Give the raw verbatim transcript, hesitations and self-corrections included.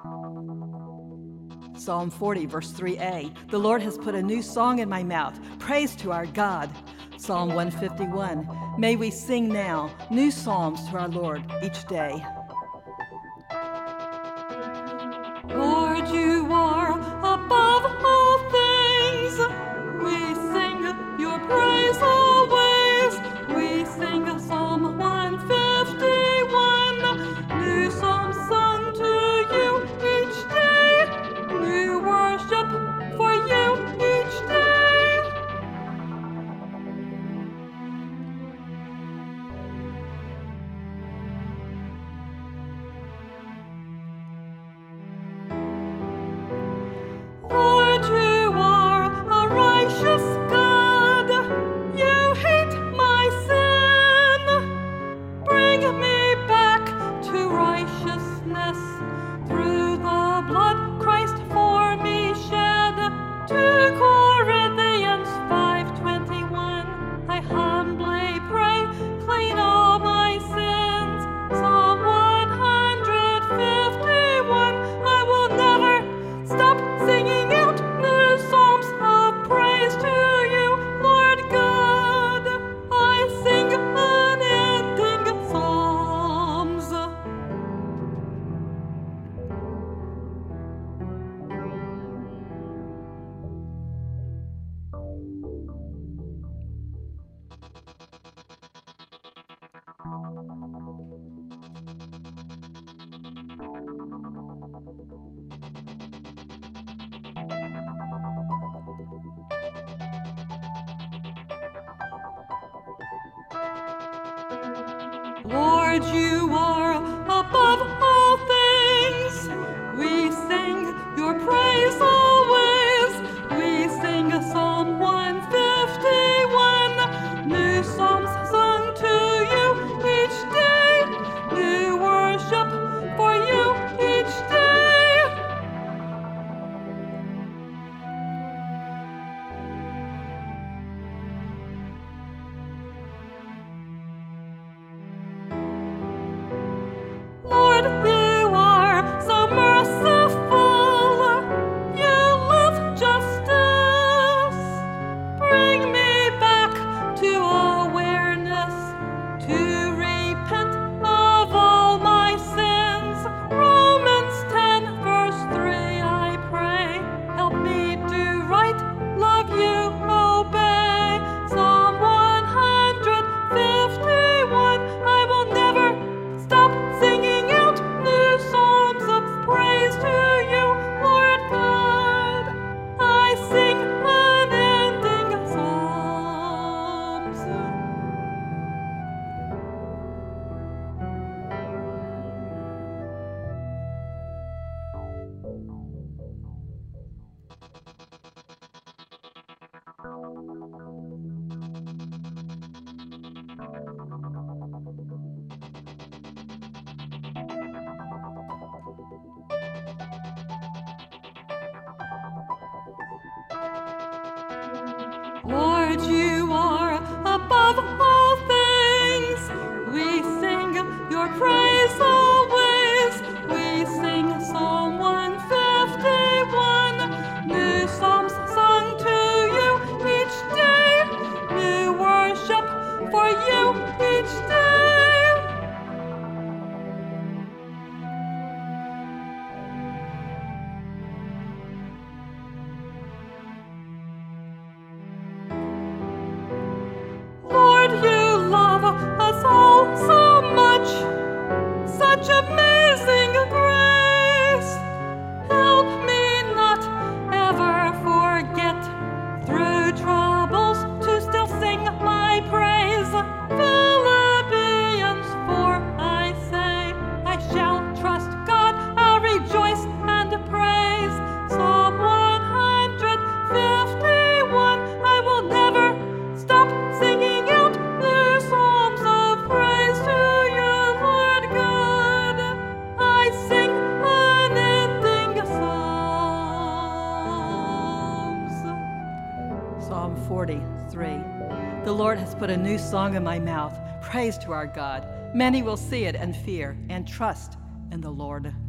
Psalm forty, verse three a. The Lord has put a new song in my mouth. Praise to our God. Psalm one fifty-one. May we sing now new psalms to our Lord each day. Lord, you are above all things. We sing your praise always. We sing Psalm one fifty-one. New psalms sung to you each day. New worship for you each day. Lord, you are a righteous God. You hate my sin. Bring me back to righteousness through the blood Christ for me shed. Second Corinthians five twenty-one. I humbly pray, clean all my sins. Psalm one fifty-one. I will never stop singing out new psalms of praise to you, Lord God. I sing unending psalms. Lord, you are above all things. We sing your praise always. We sing Psalm one fifty-one. New psalms sung to you each day. New worship for you each day. Lord, you are so merciful. You love justice. Bring me back to awareness, to repent of all my sins. Romans ten, verse three, I pray. Help me do right, love you, obey. Psalm one fifty-one. I will never stop singing out new psalms of praise to you, Lord God. I sing unending psalms. Lord, you are above all things. We sing your praise always. We sing Psalm one fifty-one. New psalms sung to you each day. New worship for you each day. Lord, you love us all so much, such amazing grace. Help me not ever forget, through troubles, to still sing my praise. Philippians four, I say, I shall trust God, I'll rejoice and praise. Psalm one fifty-one. I will never stop singing out new psalms of praise to you, Lord God. I sing unending psalms. Psalm forty-three. The Lord has put a new song in my mouth. Praise to our God. Many will see it and fear and trust in the Lord.